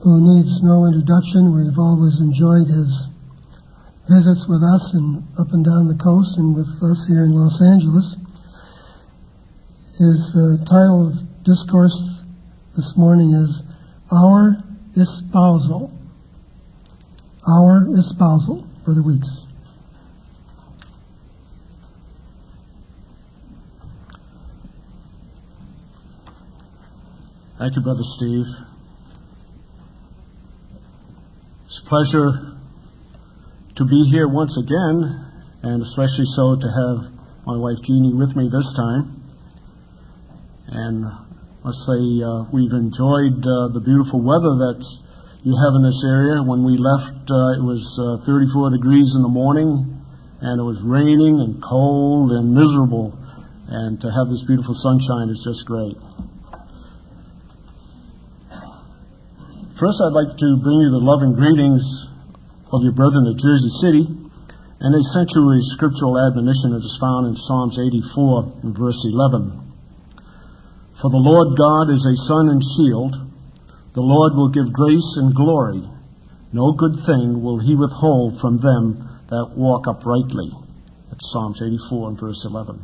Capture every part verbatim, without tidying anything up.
who needs no introduction. We've always enjoyed his visits with us and up and down the coast and with us here in Los Angeles. His uh, title of discourse this morning is Our Espousal. Our Espousal, Brother Weeks. Thank you, Brother Steve. It's a pleasure to be here once again, and especially so to have my wife Jeannie with me this time. And let's say uh, we've enjoyed uh, the beautiful weather that you have in this area. When we left, uh, it was uh, thirty-four degrees in the morning, and it was raining and cold and miserable. And to have this beautiful sunshine is just great. First, I'd like to bring you the loving greetings of your brethren at Jersey City, and a century scriptural admonition that is found in Psalms eighty-four, in verse eleven. For the Lord God is a sun and shield. The Lord will give grace and glory. No good thing will he withhold from them that walk uprightly. That's Psalms eighty-four, and verse eleven.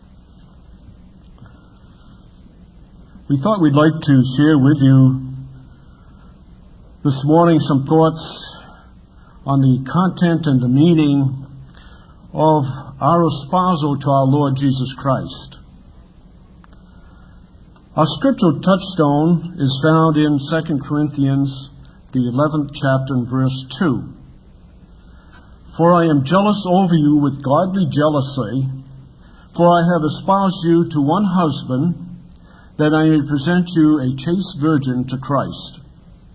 We thought we'd like to share with you this morning some thoughts on the content and the meaning of our espousal to our Lord Jesus Christ. Our scriptural touchstone is found in Second Corinthians, the eleventh chapter, and verse two. For I am jealous over you with godly jealousy, for I have espoused you to one husband, that I may present you a chaste virgin to Christ.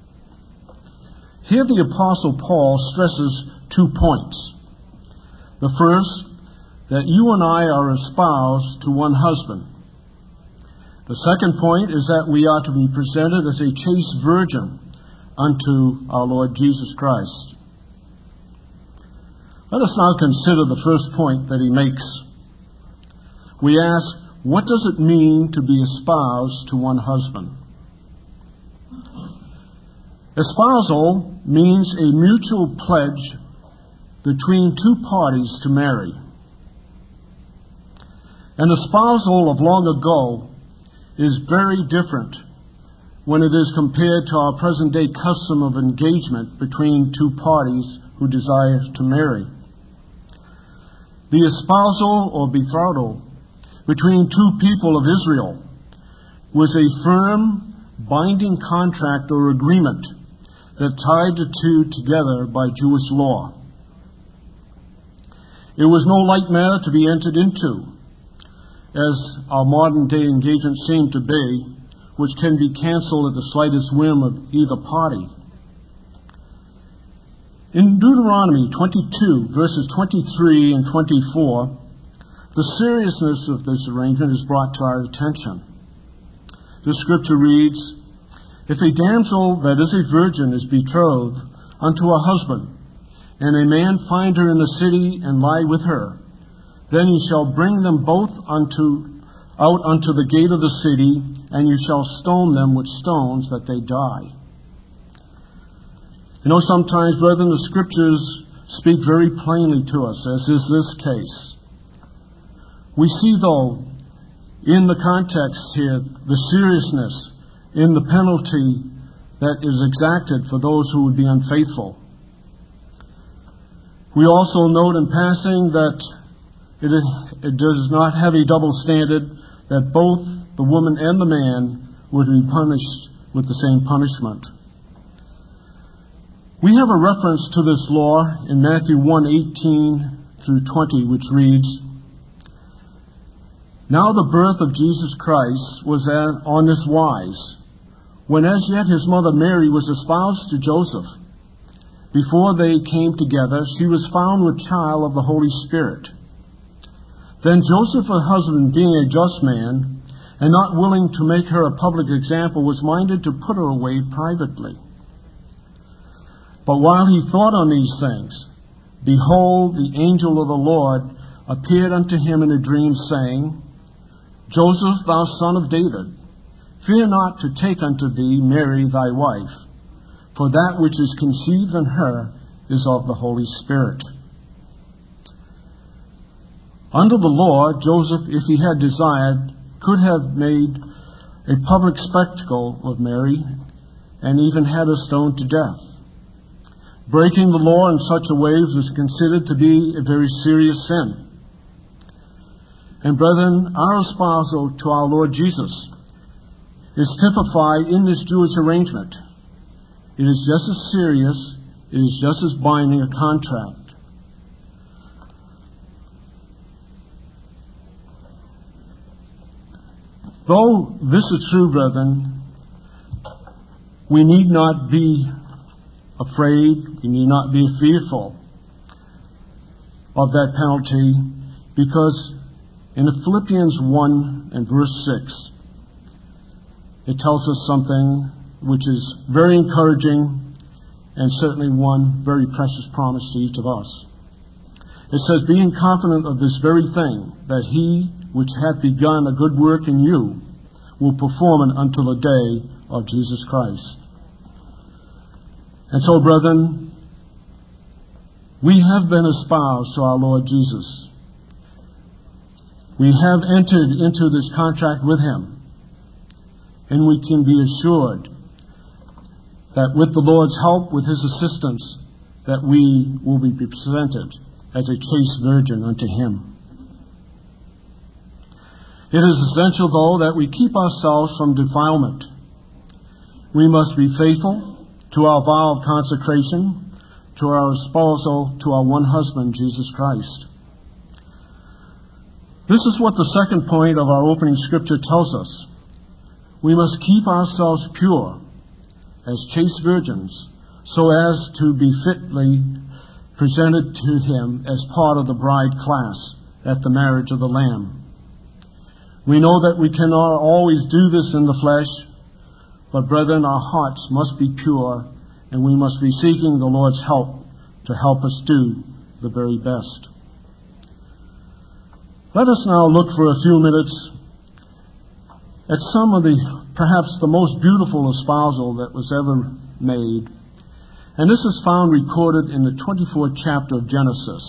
Here the Apostle Paul stresses two points. The first, that you and I are espoused to one husband. The second point is that we are to be presented as a chaste virgin unto our Lord Jesus Christ. Let us now consider the first point that he makes. We ask, what does it mean to be espoused to one husband? Espousal means a mutual pledge between two parties to marry. An espousal of long ago is very different when it is compared to our present-day custom of engagement between two parties who desire to marry. The espousal or betrothal between two people of Israel was a firm, binding contract or agreement that tied the two together by Jewish law. It was no light matter to be entered into, as our modern-day engagements seem to be, which can be canceled at the slightest whim of either party. In Deuteronomy twenty-two, verses twenty-three and twenty-four, the seriousness of this arrangement is brought to our attention. The scripture reads, If a damsel that is a virgin is betrothed unto a husband, and a man find her in the city and lie with her, then ye shall bring them both unto out unto the gate of the city, and you shall stone them with stones that they die. You know, sometimes, brethren, the scriptures speak very plainly to us, as is this case. We see, though, in the context here, the seriousness in the penalty that is exacted for those who would be unfaithful. We also note in passing that it, it does not have a double standard, that both the woman and the man would be punished with the same punishment. We have a reference to this law in Matthew one, eighteen through twenty, which reads, Now the birth of Jesus Christ was on this wise, when as yet his mother Mary was espoused to Joseph. Before they came together, she was found with child of the Holy Spirit. Then Joseph, her husband, being a just man, and not willing to make her a public example, was minded to put her away privately. But while he thought on these things, behold, the angel of the Lord appeared unto him in a dream, saying, Joseph, thou son of David, fear not to take unto thee Mary thy wife, for that which is conceived in her is of the Holy Spirit. Under the law, Joseph, if he had desired, could have made a public spectacle of Mary and even had her stoned to death. Breaking the law in such a way was considered to be a very serious sin. And brethren, our espousal to our Lord Jesus is typified in this Jewish arrangement. It is just as serious, it is just as binding a contract. Though this is true, brethren, we need not be afraid, we need not be fearful of that penalty, because in Philippians one and verse six, it tells us something which is very encouraging and certainly one very precious promise to each of us. It says, being confident of this very thing, that he which hath begun a good work in you will perform it until the day of Jesus Christ. And so, brethren, we have been espoused to our Lord Jesus. We have entered into this contract with him, and we can be assured that with the Lord's help, with his assistance, that we will be presented as a chaste virgin unto him. It is essential, though, that we keep ourselves from defilement. We must be faithful to our vow of consecration, to our espousal to our one husband, Jesus Christ. This is what the second point of our opening scripture tells us. We must keep ourselves pure as chaste virgins, so as to be fitly presented to him as part of the bride class at the marriage of the Lamb. We know that we cannot always do this in the flesh, but brethren, our hearts must be pure, and we must be seeking the Lord's help to help us do the very best. Let us now look for a few minutes at some of the, perhaps the most beautiful espousal that was ever made. And this is found recorded in the twenty-fourth chapter of Genesis.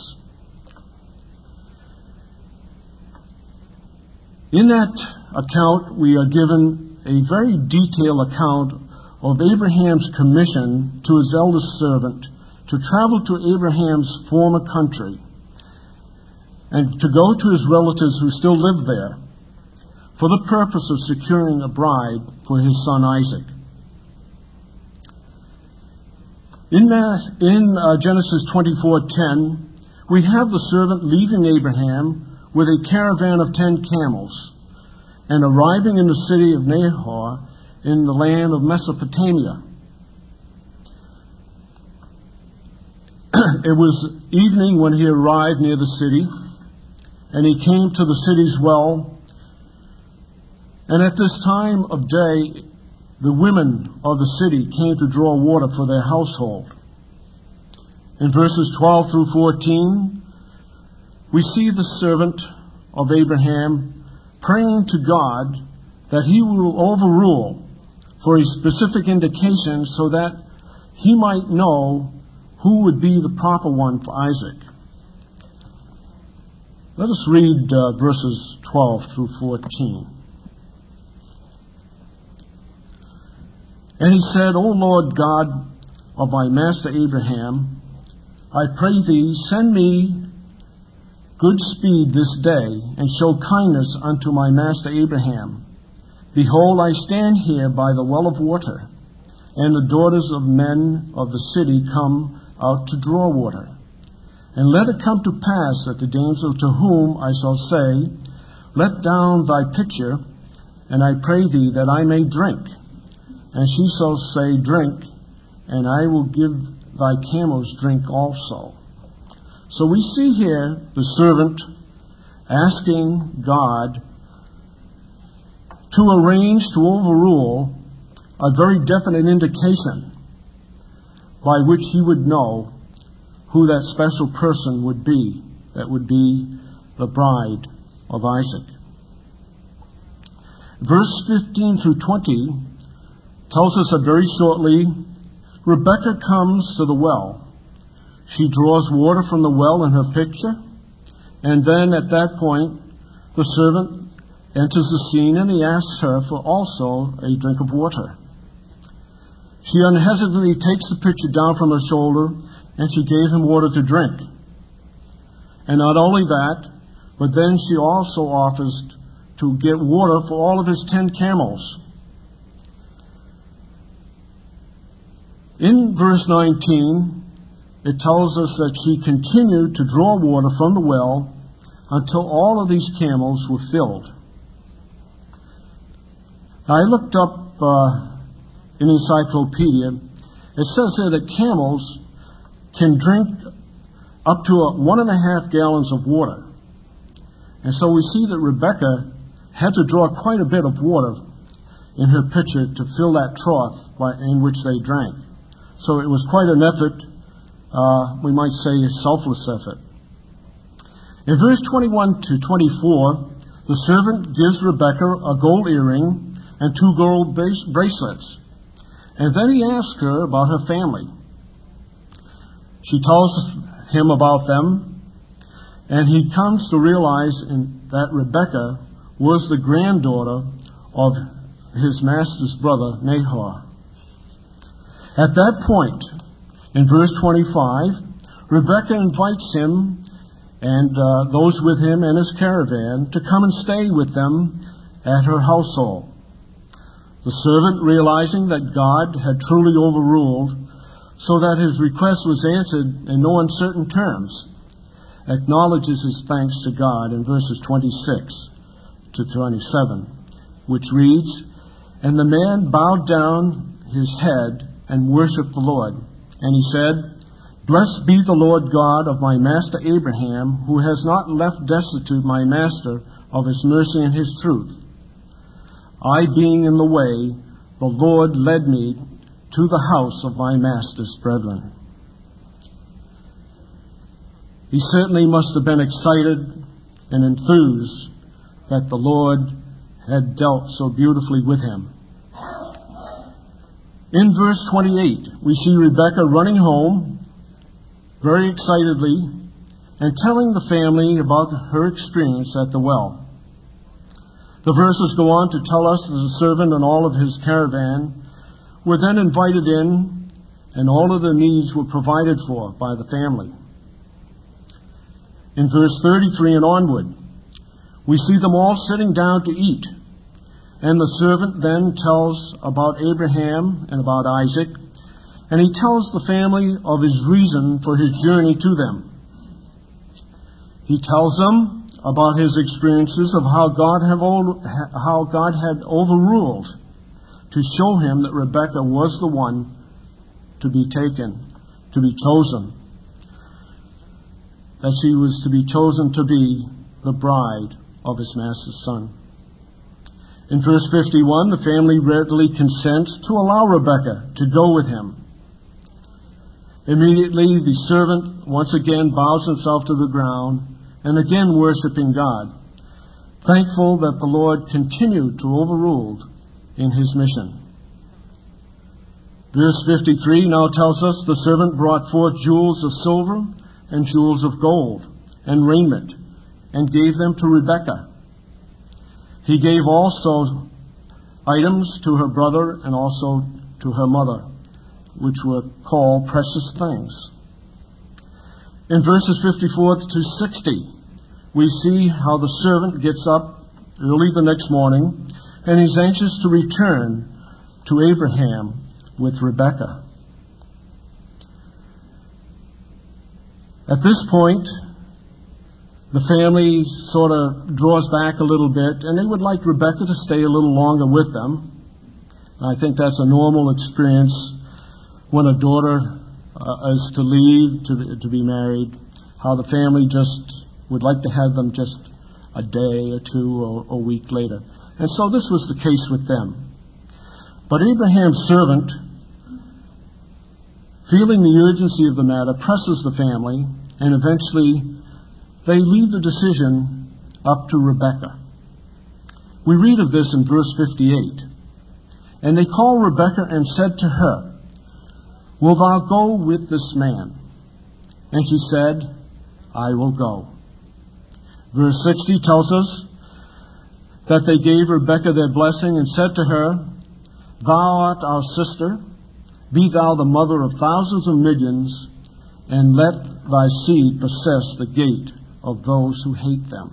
In that account, we are given a very detailed account of Abraham's commission to his eldest servant to travel to Abraham's former country and to go to his relatives who still lived there for the purpose of securing a bride for his son Isaac. In, that, in uh, Genesis twenty-four ten, we have the servant leaving Abraham with a caravan of ten camels and arriving in the city of Nahor in the land of Mesopotamia. It was evening when he arrived near the city, and he came to the city's well. And at this time of day, the women of the city came to draw water for their household. In verses twelve through fourteen, we see the servant of Abraham praying to God that he will overrule for a specific indication so that he might know who would be the proper one for Isaac. Let us read uh, verses twelve through fourteen. And he said, O Lord God of my master Abraham, I pray thee, send me good speed this day, and show kindness unto my master Abraham. Behold, I stand here by the well of water, and the daughters of men of the city come out to draw water. And let it come to pass that the damsel to whom I shall say, Let down thy pitcher, and I pray thee that I may drink. And she shall say, Drink, and I will give thy camels drink also. So we see here the servant asking God to arrange, to overrule a very definite indication by which he would know who that special person would be, that would be the bride of Isaac. Verse fifteen through twenty tells us that very shortly Rebekah comes to the well. She draws water from the well in her picture, and then at that point, the servant enters the scene and he asks her for also a drink of water. She unhesitatingly takes the pitcher down from her shoulder, and she gave him water to drink. And not only that, but then she also offers to get water for all of his ten camels. In verse nineteen, it tells us that she continued to draw water from the well until all of these camels were filled. Now, I looked up uh, in Encyclopedia. It says there that camels can drink up to a one and a half gallons of water. And so we see that Rebekah had to draw quite a bit of water in her pitcher to fill that trough in which they drank. So it was quite an effort, uh, we might say a selfless effort. In verse twenty-one to twenty-four, the servant gives Rebekah a gold earring and two gold bracelets. And then he asks her about her family. She tells him about them, and he comes to realize in, that Rebekah was the granddaughter of his master's brother, Nahor. At that point, in verse twenty-five, Rebekah invites him and uh, those with him and his caravan to come and stay with them at her household. The servant, realizing that God had truly overruled, so that his request was answered in no uncertain terms, acknowledges his thanks to God in verses twenty-six to twenty-seven, which reads, "And the man bowed down his head and worshipped the Lord. And he said, Blessed be the Lord God of my master Abraham, who has not left destitute my master of his mercy and his truth. I being in the way, the Lord led me to the house of my master's brethren." He certainly must have been excited and enthused that the Lord had dealt so beautifully with him. In verse twenty-eight, we see Rebekah running home very excitedly and telling the family about her experience at the well. The verses go on to tell us that the servant and all of his caravan were then invited in, and all of their needs were provided for by the family. In verse thirty-three and onward, we see them all sitting down to eat. And the servant then tells about Abraham and about Isaac, and he tells the family of his reason for his journey to them. He tells them about his experiences of how God have how God had overruled to show him that Rebekah was the one to be taken, to be chosen, that she was to be chosen to be the bride of his master's son. In verse fifty-one, the family readily consents to allow Rebekah to go with him. Immediately, the servant once again bows himself to the ground, and again worshiping God, thankful that the Lord continued to overrule in his mission. Verse fifty-three now tells us the servant brought forth jewels of silver and jewels of gold and raiment, and gave them to Rebekah. He gave also items to her brother and also to her mother, which were called precious things. In verses fifty-four to sixty, we see how the servant gets up early the next morning, and he's anxious to return to Abraham with Rebekah. At this point, the family sort of draws back a little bit, and they would like Rebekah to stay a little longer with them. I think that's a normal experience when a daughter uh, is to leave to, to be married, how the family just would like to have them just a day or two or a week later. And so this was the case with them. But Abraham's servant, feeling the urgency of the matter, presses the family, and eventually they leave the decision up to Rebekah. We read of this in verse fifty-eight. And they called Rebekah and said to her, Wilt thou go with this man? And she said, I will go. Verse sixty tells us that they gave Rebekah their blessing and said to her, Thou art our sister, be thou the mother of thousands of millions, and let thy seed possess the gate of those who hate them.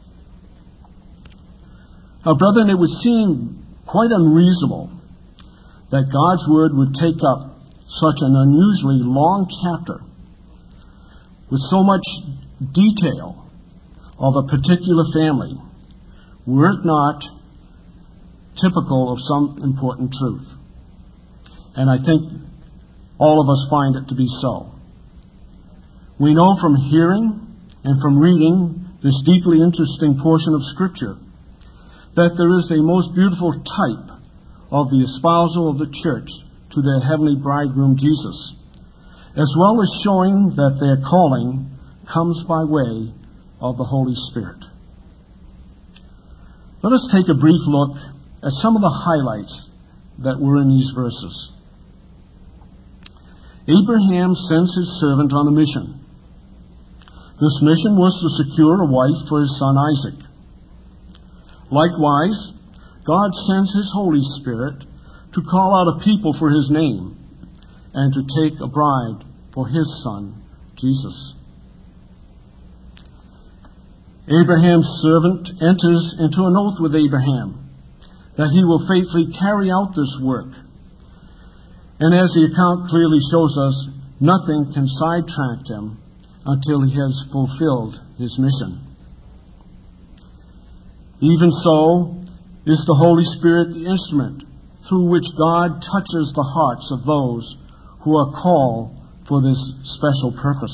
Now, brethren, it would seem quite unreasonable that God's Word would take up such an unusually long chapter with so much detail of a particular family, were it not typical of some important truth. And I think all of us find it to be so. We know from hearing and from reading this deeply interesting portion of Scripture that there is a most beautiful type of the espousal of the church to their heavenly bridegroom Jesus, as well as showing that their calling comes by way of the Holy Spirit. Let us take a brief look at some of the highlights that were in these verses. Abraham sends his servant on a mission. This mission was to secure a wife for his son Isaac. Likewise, God sends his Holy Spirit to call out a people for his name and to take a bride for his son, Jesus. Abraham's servant enters into an oath with Abraham that he will faithfully carry out this work. And as the account clearly shows us, nothing can sidetrack him until he has fulfilled his mission. Even so is the Holy Spirit the instrument through which God touches the hearts of those who are called for this special purpose.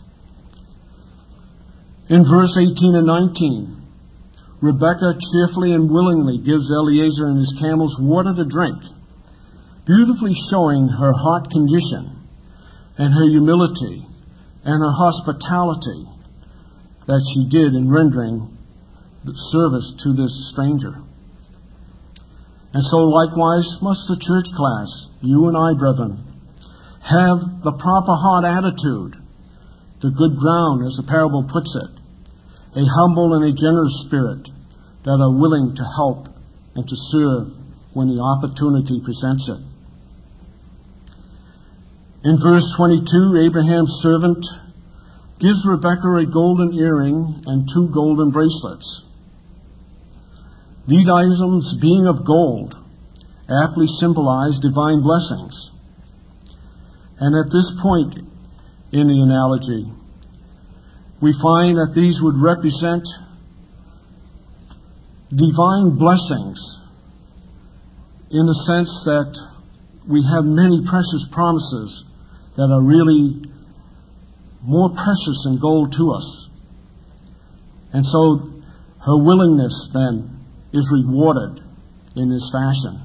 In verse eighteen and nineteen, Rebekah cheerfully and willingly gives Eliezer and his camels water to drink, beautifully showing her heart condition and her humility and her hospitality that she did in rendering service to this stranger. And so likewise must the church class, you and I, brethren, have the proper heart attitude, the good ground, as the parable puts it, a humble and a generous spirit that are willing to help and to serve when the opportunity presents it. In verse twenty-two, Abraham's servant gives Rebekah a golden earring and two golden bracelets. These items, being of gold, aptly symbolize divine blessings. And at this point in the analogy, we find that these would represent divine blessings in the sense that we have many precious promises that are really more precious than gold to us. And so her willingness then is rewarded in this fashion.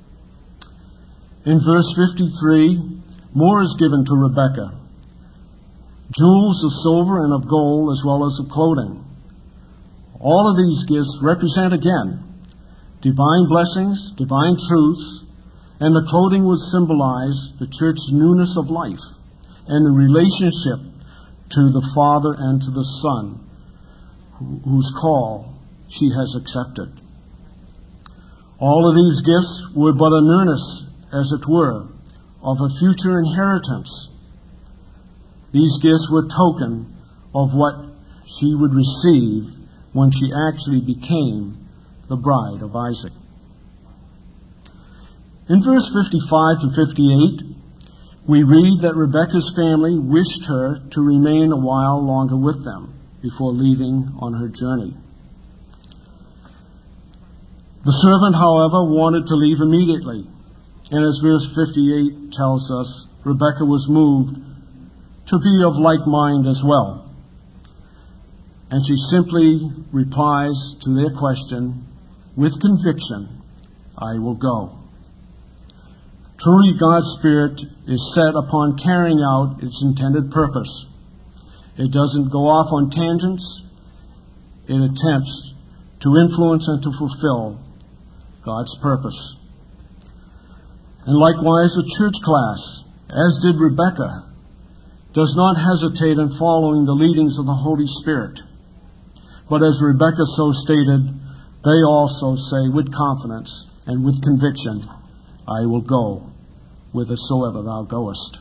In verse fifty-three, more is given to Rebekah. Jewels of silver and of gold, as well as of clothing. All of these gifts represent again divine blessings, divine truths, and the clothing would symbolize the church's newness of life and the relationship to the Father and to the Son, whose call she has accepted. All of these gifts were but an earnest, as it were, of a future inheritance. These gifts were token of what she would receive when she actually became the bride of Isaac. In verse fifty-five to fifty-eight, we read that Rebekah's family wished her to remain a while longer with them before leaving on her journey. The servant, however, wanted to leave immediately. And as verse fifty-eight tells us, Rebekah was moved to be of like mind as well. And she simply replies to their question with conviction, I will go. Truly, God's Spirit is set upon carrying out its intended purpose. It doesn't go off on tangents. It attempts to influence and to fulfill God's purpose. And likewise, the church class, as did Rebekah, does not hesitate in following the leadings of the Holy Spirit. But as Rebekah so stated, they also say with confidence and with conviction, I will go whithersoever thou goest.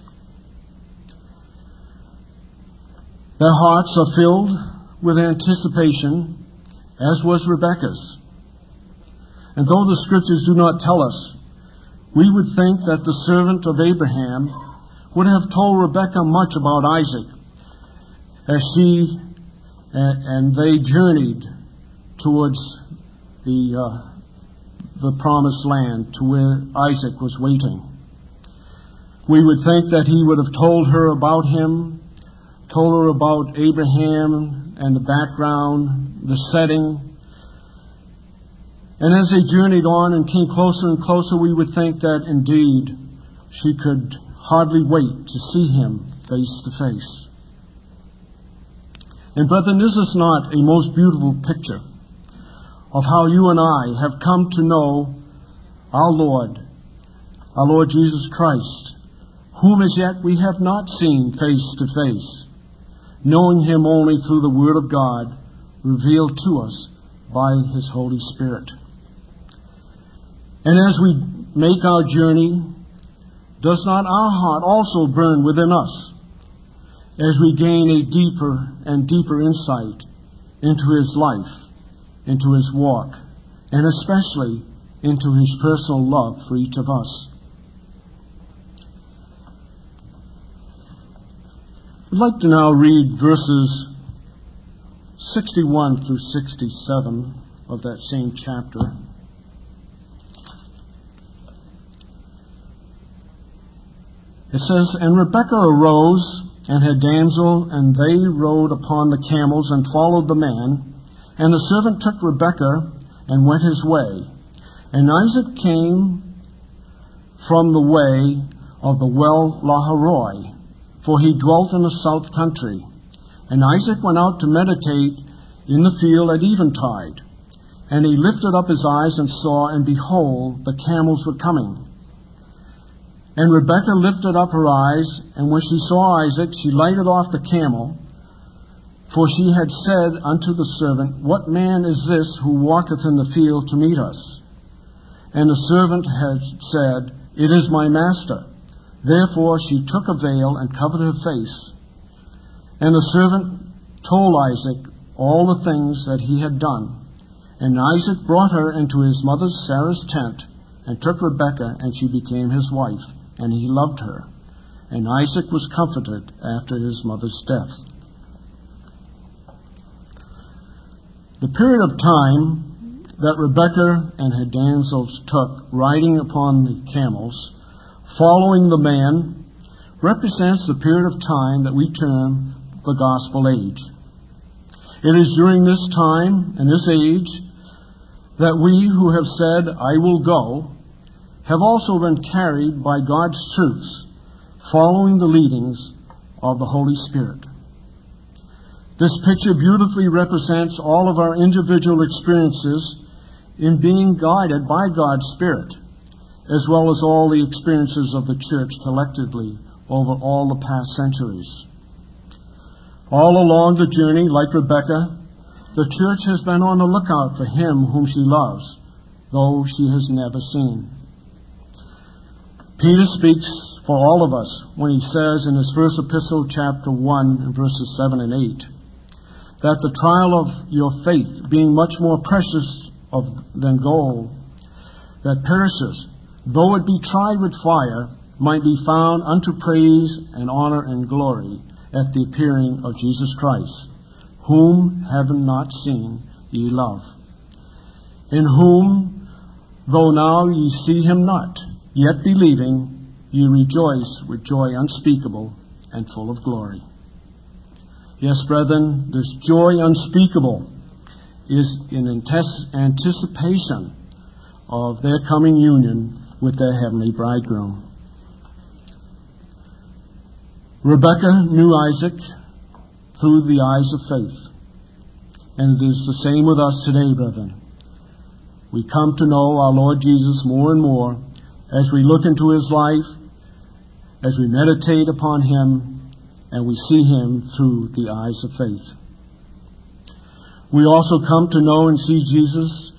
Their hearts are filled with anticipation, as was Rebekah's. And though the Scriptures do not tell us, we would think that the servant of Abraham would have told Rebekah much about Isaac as she and they journeyed towards the uh, the promised land to where Isaac was waiting. We would think that he would have told her about him, told her about Abraham and the background, the setting. And as they journeyed on and came closer and closer, we would think that indeed she could hardly wait to see him face to face. And brethren, is this not a most beautiful picture of how you and I have come to know our Lord, our Lord Jesus Christ, whom as yet we have not seen face to face, knowing him only through the Word of God revealed to us by his Holy Spirit. And as we make our journey, does not our heart also burn within us as we gain a deeper and deeper insight into his life, into his walk, and especially into his personal love for each of us? I'd like to now read verses sixty-one through sixty-seven of that same chapter. It says, And Rebekah arose and her damsel, and they rode upon the camels and followed the man. And the servant took Rebekah and went his way. And Isaac came from the way of the well Lahairoi, for he dwelt in the south country. And Isaac went out to meditate in the field at eventide. And he lifted up his eyes and saw, and behold, the camels were coming. And Rebekah lifted up her eyes, and when she saw Isaac, she lighted off the camel, for she had said unto the servant, What man is this who walketh in the field to meet us? And the servant had said, It is my master. Therefore she took a veil and covered her face. And the servant told Isaac all the things that he had done. And Isaac brought her into his mother Sarah's tent, and took Rebekah, and she became his wife. And he loved her. And Isaac was comforted after his mother's death. The period of time that Rebekah and her damsels took riding upon the camels, following the man, represents the period of time that we term the gospel age. It is during this time and this age that we who have said, I will go, have also been carried by God's truths, following the leadings of the Holy Spirit. This picture beautifully represents all of our individual experiences in being guided by God's Spirit, as well as all the experiences of the church collectively over all the past centuries. All along the journey, like Rebekah, the church has been on the lookout for him whom she loves, though she has never seen. Peter speaks for all of us when he says in his first epistle, chapter one, verses seven and eight, that the trial of your faith, being much more precious of, than gold, that perishes, though it be tried with fire, might be found unto praise and honor and glory at the appearing of Jesus Christ, whom, having not seen, ye love, in whom, though now ye see him not, yet believing, ye rejoice with joy unspeakable and full of glory. Yes, brethren, this joy unspeakable is in anticipation of their coming union with their heavenly bridegroom. Rebekah knew Isaac through the eyes of faith. And it is the same with us today, brethren. We come to know our Lord Jesus more and more as we look into his life as we meditate upon him and we see him through the eyes of faith. We also come to know and see Jesus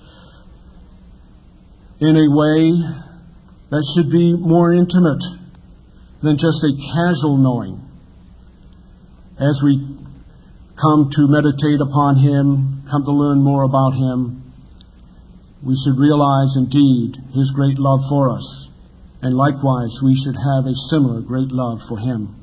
in a way that should be more intimate than just a casual knowing. As we come to meditate upon him, come to learn more about him, we should realize indeed his great love for us. And likewise, we should have a similar great love for him.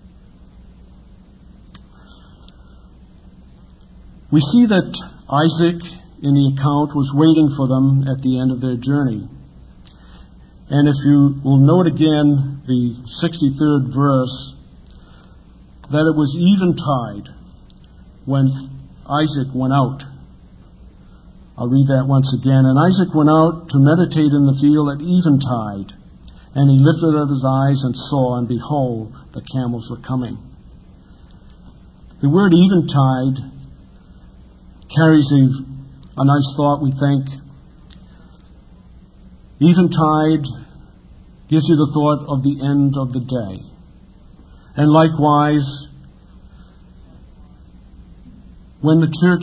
We see that Isaac, in the account, was waiting for them at the end of their journey. And if you will note again the sixty-third verse, that it was eventide when Isaac went out. I'll read that once again. And Isaac went out to meditate in the field at eventide, and he lifted up his eyes and saw, and behold, the camels were coming. The word eventide carries a, a nice thought, we think. Eventide gives you the thought of the end of the day. And likewise, when the church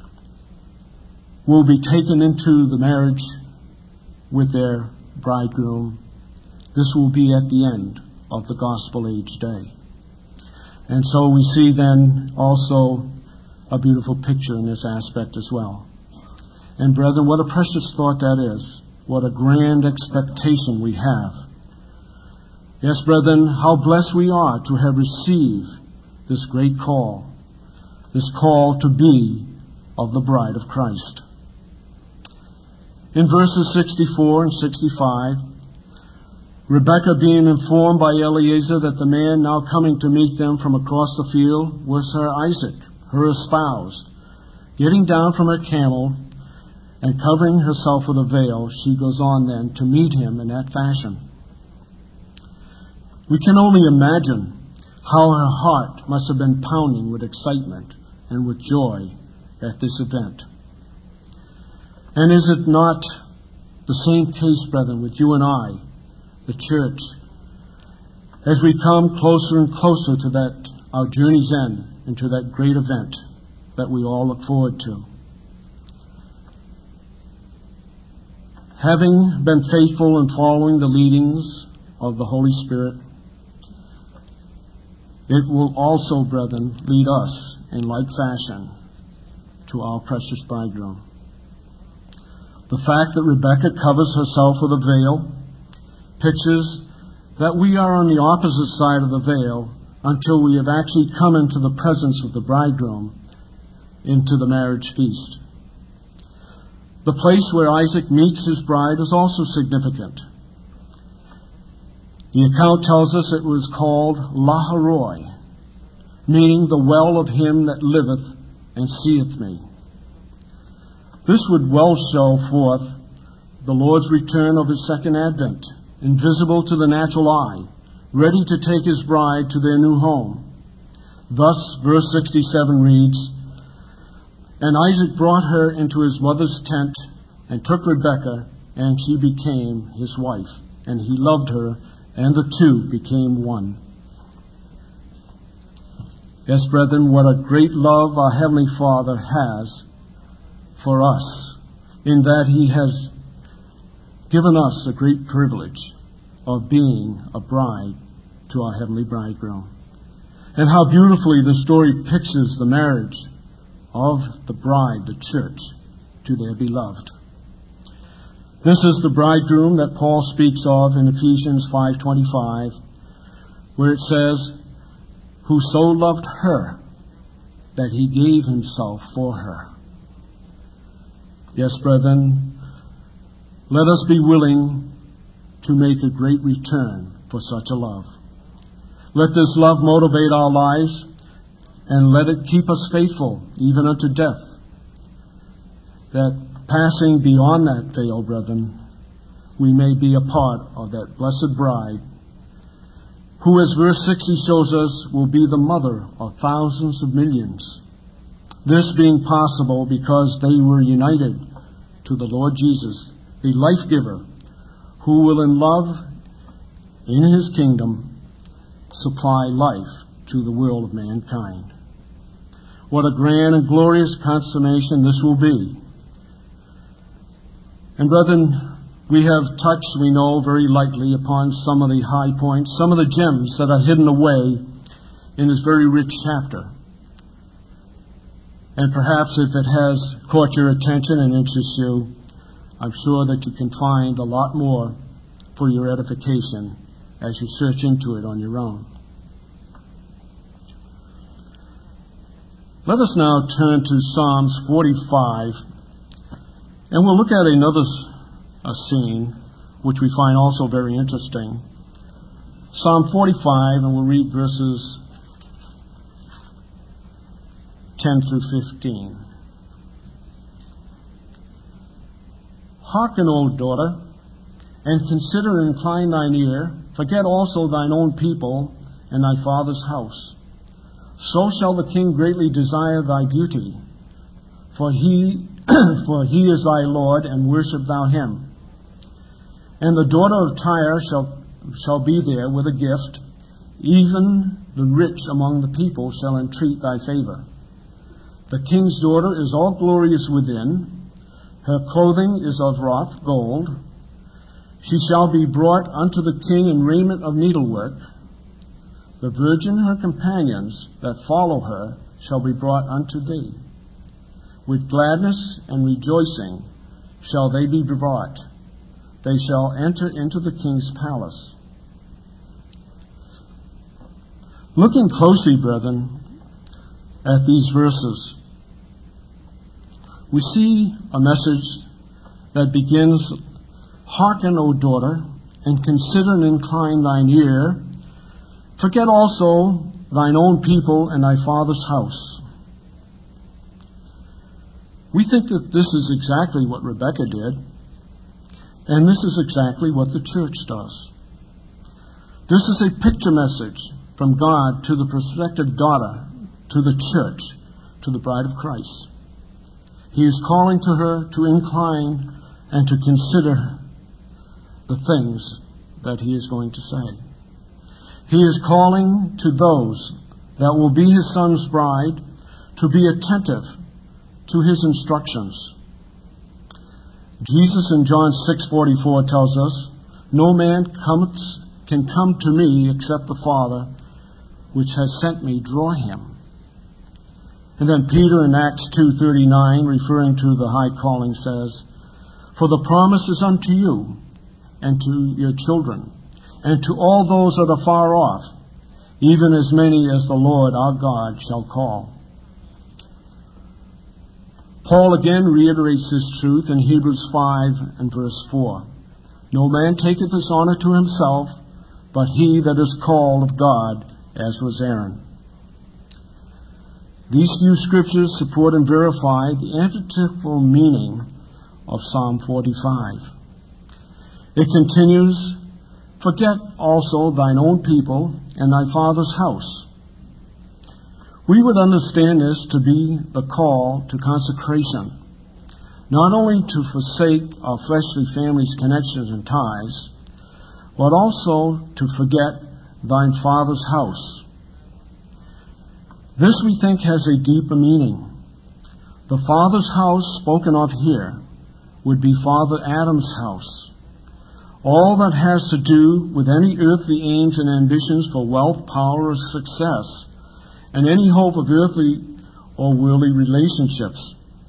will be taken into the marriage with their bridegroom, this will be at the end of the gospel age day. And so we see then also a beautiful picture in this aspect as well. And brethren, what a precious thought that is. What a grand expectation we have. Yes, brethren, how blessed we are to have received this great call, this call to be of the bride of Christ. In verses sixty-four and sixty-five, Rebekah, being informed by Eliezer that the man now coming to meet them from across the field was her Isaac, her espoused, getting down from her camel and covering herself with a veil, she goes on then to meet him in that fashion. We can only imagine how her heart must have been pounding with excitement and with joy at this event. And is it not the same case, brethren, with you and I, the church, as we come closer and closer to that, our journey's end, and to that great event that we all look forward to? Having been faithful in following the leadings of the Holy Spirit, it will also, brethren, lead us in like fashion to our precious bridegroom. The fact that Rebekah covers herself with a veil pictures that we are on the opposite side of the veil until we have actually come into the presence of the bridegroom, into the marriage feast. The place where Isaac meets his bride is also significant. The account tells us it was called Laharoi, meaning the well of him that liveth and seeth me. This would well show forth the Lord's return of his second advent, invisible to the natural eye, ready to take his bride to their new home. Thus, verse sixty-seven reads, And Isaac brought her into his mother's tent, and took Rebekah, and she became his wife. And he loved her, and the two became one. Yes, brethren, what a great love our Heavenly Father has for us, in that he has given us the great privilege of being a bride to our heavenly bridegroom. And how beautifully the story pictures the marriage of the bride, the church, to their beloved. This is the bridegroom that Paul speaks of in Ephesians five twenty-five, where it says, Who so loved her that he gave himself for her. Yes, brethren, let us be willing to make a great return for such a love. Let this love motivate our lives, and let it keep us faithful even unto death. That passing beyond that veil, brethren, we may be a part of that blessed bride, who, as verse sixty shows us, will be the mother of thousands of millions. This being possible because they were united to the Lord Jesus, the life giver, who will in love in his kingdom supply life to the world of mankind. What a grand and glorious consummation this will be. And brethren, we have touched, we know, very lightly upon some of the high points, some of the gems that are hidden away in this very rich chapter. And perhaps if it has caught your attention and interests you, I'm sure that you can find a lot more for your edification as you search into it on your own. Let us now turn to Psalms forty-five, and we'll look at another a scene which we find also very interesting. Psalm forty-five, and we'll read verses ten through fifteen. Hearken, O daughter, and consider and incline thine ear. Forget also thine own people and thy father's house. So shall the king greatly desire thy beauty, for he for he is thy Lord, and worship thou him. And the daughter of Tyre shall shall be there with a gift, even the rich among the people shall entreat thy favor. The king's daughter is all glorious within, her clothing is of wrought gold. She shall be brought unto the king in raiment of needlework. The virgin, her companions that follow her, shall be brought unto thee. With gladness and rejoicing shall they be brought. They shall enter into the king's palace. Looking closely, brethren, at these verses, we see a message that begins, Hearken, O daughter, and consider and incline thine ear. Forget also thine own people and thy father's house. We think that this is exactly what Rebekah did, and this is exactly what the church does. This is a picture message from God to the prospective daughter, to the church, to the bride of Christ. He is calling to her to incline and to consider the things that he is going to say. He is calling to those that will be his son's bride to be attentive to his instructions. Jesus in John six forty-four tells us, No man cometh, can come to me except the Father which has sent me draw him. And then Peter in Acts two thirty-nine, referring to the high calling, says, For the promise is unto you and to your children, and to all those that are far off, even as many as the Lord our God shall call. Paul again reiterates this truth in Hebrews five and verse four. No man taketh this honor to himself, but he that is called of God, as was Aaron. These few scriptures support and verify the antithetical meaning of Psalm forty-five. It continues, Forget also thine own people and thy father's house. We would understand this to be the call to consecration, not only to forsake our fleshly family's connections and ties, but also to forget thine father's house. This, we think, has a deeper meaning. The father's house spoken of here would be Father Adam's house. All that has to do with any earthly aims and ambitions for wealth, power, or success, and any hope of earthly or worldly relationships.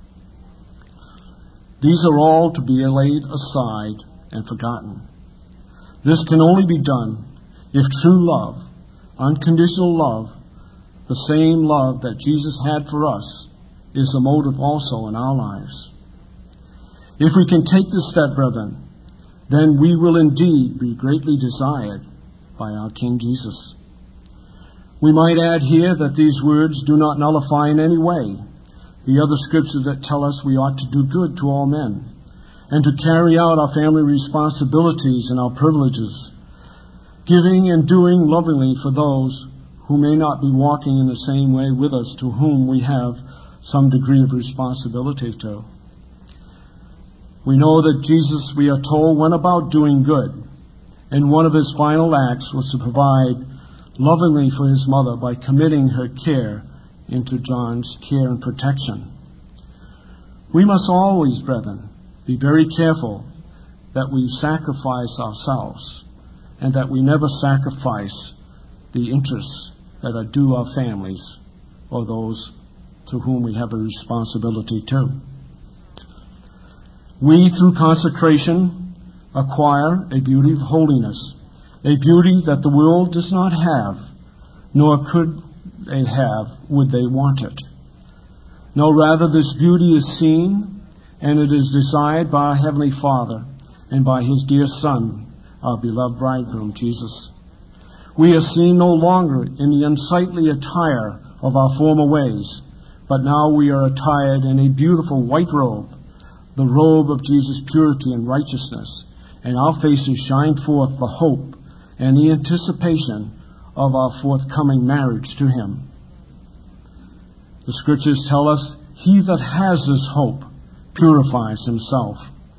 These are all to be laid aside and forgotten. This can only be done if true love, unconditional love, the same love that Jesus had for us, is the motive also in our lives. If we can take this step, brethren, then we will indeed be greatly desired by our King Jesus. We might add here that these words do not nullify in any way the other scriptures that tell us we ought to do good to all men and to carry out our family responsibilities and our privileges, giving and doing lovingly for those who may not be walking in the same way with us, to whom we have some degree of responsibility to. We know that Jesus, we are told, went about doing good, and one of his final acts was to provide lovingly for his mother by committing her care into John's care and protection. We must always, brethren, be very careful that we sacrifice ourselves and that we never sacrifice the interests that are due our families or those to whom we have a responsibility to. We, through consecration, acquire a beauty of holiness, a beauty that the world does not have, nor could they have would they want it. No, rather this beauty is seen, and it is desired by our Heavenly Father and by His dear Son, our beloved bridegroom, Jesus. We are seen no longer in the unsightly attire of our former ways, but now we are attired in a beautiful white robe, the robe of Jesus' purity and righteousness, and our faces shine forth the hope and the anticipation of our forthcoming marriage to Him. The Scriptures tell us, he that has this hope purifies himself.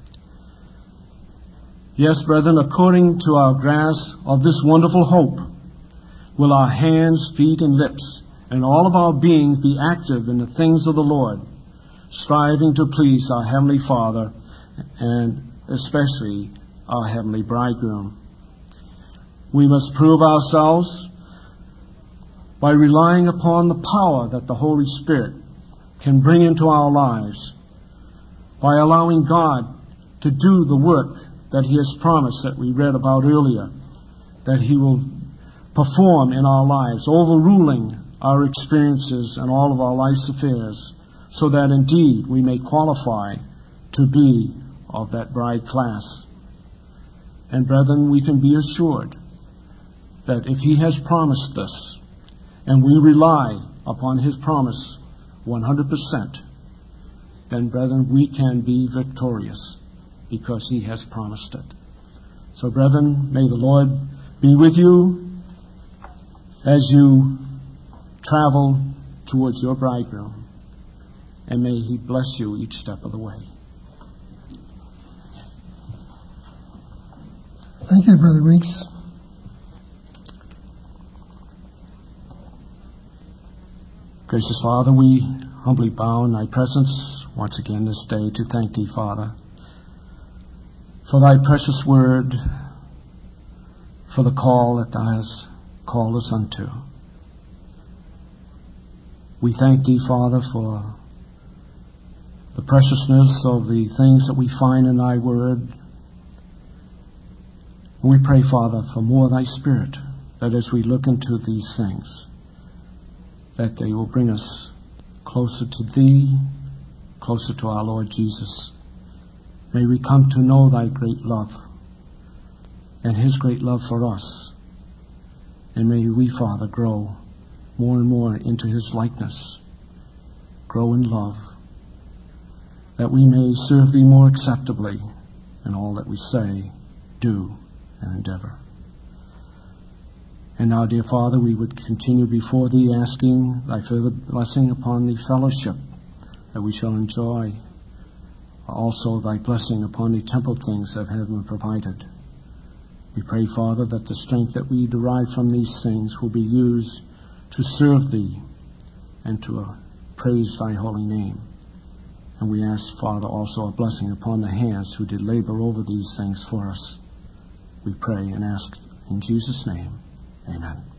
Yes, brethren, according to our grasp of this wonderful hope, will our hands, feet, and lips, and all of our beings be active in the things of the Lord, striving to please our Heavenly Father and especially our Heavenly Bridegroom. We must prove ourselves by relying upon the power that the Holy Spirit can bring into our lives, by allowing God to do the work that He has promised that we read about earlier, that He will perform in our lives, overruling our experiences and all of our life's affairs, so that indeed we may qualify to be of that bride class. And brethren, we can be assured that if He has promised this, and we rely upon His promise one hundred percent, then brethren, we can be victorious because He has promised it. So brethren, may the Lord be with you as you travel towards your bridegroom, and may He bless you each step of the way. Thank you, Brother Weeks. Gracious Father, we humbly bow in Thy presence once again this day to thank Thee, Father, for Thy precious word, for the call that Thou hast called us unto. We thank Thee, Father, for the preciousness of the things that we find in Thy word. We pray, Father, for more of Thy Spirit, that as we look into these things, that they will bring us closer to Thee, closer to our Lord Jesus. May we come to know Thy great love and His great love for us. And may we, Father, grow more and more into His likeness, grow in love, that we may serve Thee more acceptably in all that we say, do, and endeavor. And now, dear Father, we would continue before Thee asking Thy further blessing upon the fellowship that we shall enjoy, also Thy blessing upon the temple things that have been provided. We pray, Father, that the strength that we derive from these things will be used to serve Thee and to uh, praise Thy holy name. And we ask, Father, also a blessing upon the hands who did labor over these things for us. We pray and ask in Jesus' name. Amen.